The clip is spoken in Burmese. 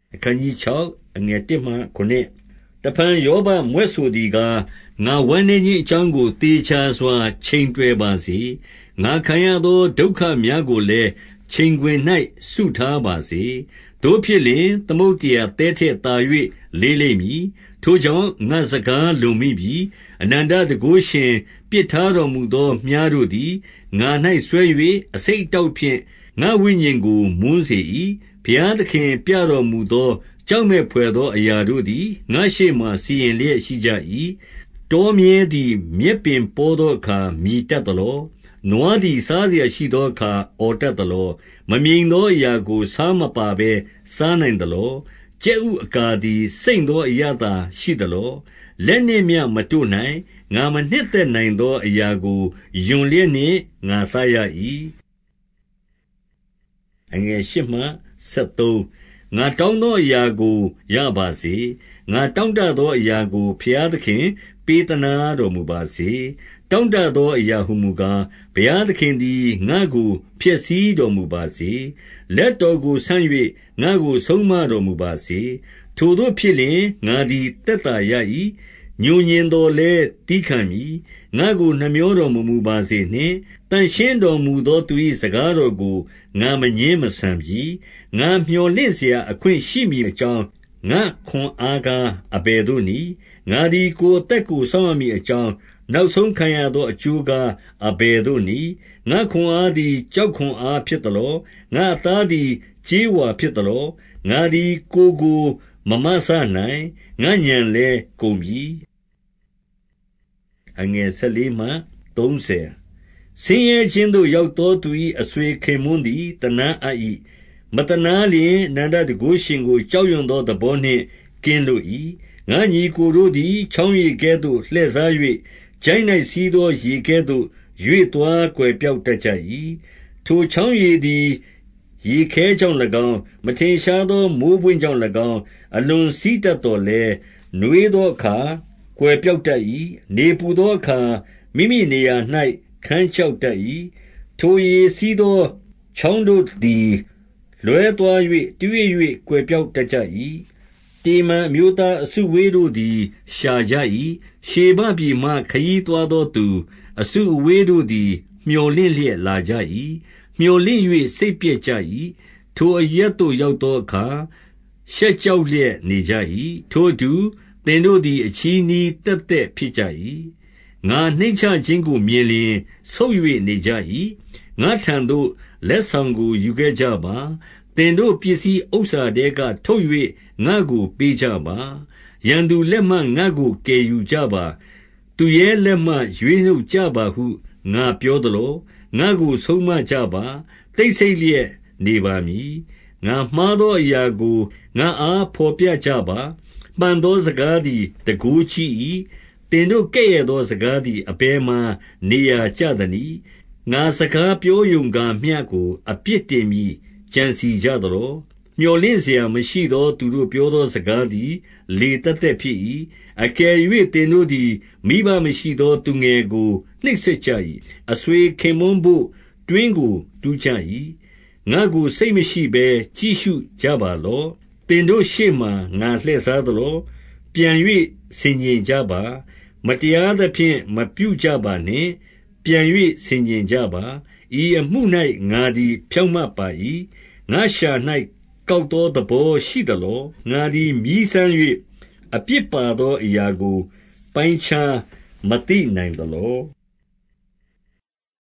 အခန်းကြီး6အငယ်1မှ9တဖန်ယောဘမြွက်ဆိုသည်ကားငါဝမ်းနည်းခြင်းအကြောင်းကိုသေချာစွာချိန်တွယ်ပါစေငါခံရသောဒုက္ခများကိုလည်းချိန်ခွင်၌စုထားပါစေတို့ဖြစ်လျှင်သမုဒ္ဒရာတဲထက်သာ၍လေးလိမ့်မည်ထိုကြောင့်ငါစကားလွန်မိပြီအနန္တတကုရှင်ပြစ်ထားတော်မူသောမြားတို့သည်ငါ၌ဆွဲ၍အစိတ်အတောက်ဖြင့်ငါဝိညာဉ်ကိုမွန်းစေ၏ဘုရားသခင်ပြတော်မူသောကြောက်မဲ့ဖွယ်သောအရာတို့သည်ငါရှေ့မှစီရင်လျက်ရှိကြ၏တောမြဲသည်မြက်ပင်ပေါ်သောအခါမြည်တတ်သလောနွားသည်စားเสียရှိသောအခါအော်တတ်သလောမမြိန်သောအရာကိုစားမပါဘဲစားနိုင်သလောကြက်ဥအကာသည်စိမ့်သောအရာသာရှိသလောလက်နှင့်မျှမတို့နိုင်ငါမနှစ်သက်နိုင်သောအရာကိုယွန်လျက်နှင့်ငါစားရ၏အငယ်၈မှ73ငါတောင်းသောအရာကိုရပါစေငါတောင်းတသောအရာကိုဘုရားသခင်ပေးသနားတော်မူပါစေတောင်းတသောအရာဟုမူကားဘုရားသခင်သည်ငါ့ကိုဖျက်ဆီးတော်မူပါစေလက်တော်ကိုဆန့်၍ငါ့ကိုဆုံးမတော်မူပါစေထိုသို့ဖြစ်လျှင်ငါသည်သက်သာရ၏ညှိုညင်တော်လဲတီးခံမည်ငါ့ကိုနှမျောတော်မူပါစေနှင့်တန်ရှင်းတော်မူသောသူ၏စကားတော်ကိုငါမငြင်းမဆန်ပြီငါမျှော်လင့်เสียအခွင့်ရှိမည်အကြောင်းငါခွန်အားကားအဘယ်သို့နည်းငါသည်ကိုယ်အသက်ကိုစောင့်ရမည်အကြောင်းနောက်ဆုံးခံရသောအကျိုးကားအဘယ်သို့နည်းငါခွန်အားသည်ကြောက်ခွန်အားဖြစ်သလောငါအသားသည်ကြေးဝါဖြစ်သလောငါသည်ကိုမမဆနိုင်ငါညံလဲကုန်ပြီအငယ်14မှ30ဆင်းရဲခြင်းသို့ရောက်သောသူ၏အဆွေခင်မွန်းသည်တနာအပ်၏မတနာလျင်အနန္တတန်ခိုးရှင်ကိုကြောက်ရွံ့သောသဘောနှင့်ကင်းလွတ်၏ငါညီကိုတို့သည်ချောင်းရည်ကဲ့သို့လှည့်စား၍ကျိုင်း၌စီးသောရေကဲ့သို့ရွေ့သွားကွယ်ပြောက်တတ်ကြ၏ထိုချောင်းရည်သည်ရေခဲကြောင့်၎င်းမထင်ရှားသောမိုးပွင့်ကြောင့်၎င်းအလွန်စီးတတ်တော်လဲနွေးသောအခါကွယ်ပြောက်တတ်၏နေပူသောအခါမိမိနေရာ၌ခန်းချောက်တတ်၏ထိုရေစီးသောချောင်းတို့သည်လွဲသွား၍တွေ့၍ကွယ်ပြောက်တတ်ကြ၏တေမန်အမျိုးသားအစုဝေးတို့သည်ရှာကြ၏ရှေဘပြည်မှခရီးသွားသောသူအစုအဝေးတို့သည်မျှော်လင့်လျက်လာကြ၏မျှော်လင့်၍စိတ်ပျက်ကြ၏ထိုအရပ်သို့ရောက်သောအခါရှက်ကြောက်လျက်နေကြ၏ထိုသူသင်တို့သည်အချည်းနှီးသက်သက်ဖြစ်ကြ၏ငါနှိမ့်ချခြင်းကိုမြင်လျင်ဆုတ်၍နေကြ၏ငါထံသို့လက်ဆောင်ကိုယူခဲ့ကြပါသင်တို့ပစ္စည်းဥစ္စာတဲကထုတ်၍ငါကိုပေးကြပါရန်သူလက်မှငါကိုကယ်ယူကြပါသူရဲ့လက်မှရွေးနှုတ်ကြပါဟုငါပြောသလိုငါကိုဆုံးမကြပါတိတ်ဆိတ်လျက်နေပါမည်ငါမှားသောအရာကိုငါအားဖော်ပြကြပါမှန်သောစကားသည်တန်ခိုးကြီး၏သင်တို့ကဲ့ရဲ့သောစကားသည်အဘယ်မှာနေရာကျသနည်းငါစကားပြောယုံကာမျှကိုအပြစ်တင်မည်ကြံစီကြသလိုမျှော်လင့်เสียမရှိသောသူတို့ပြောသောစကားသည်လေသက်သက်ဖြစ်၏အကယ်၍သင်တို့သည်မိဘမရှိသောသူငယ်ကိုနှိပ်စက်ကြ၏အဆွေခင်မွန်းဖို့တွင်းကိုတူးကြ၏ငါကိုစိတ်မရှိဘဲကြည့်ရှုကြပါလော့သင်တို့ရှေ့မှငါလှည့်စားသလောပြန်၍ဆင်ခြင်ကြပါမတရားသဖြင့်မပြုကြပါနှင့်ပြန်၍ဆင်ခြင်ကြပါဤအမှု၌ငါသည်ဖြောင့်မတ်ပါ၏ငါရှာ၌ကောက်သောသဘောရှိသလောငါသည်မြည်ဆန်း၍အပြစ်ပါသောအရာကိုပိုင်းခြားမသိနိုင်သလော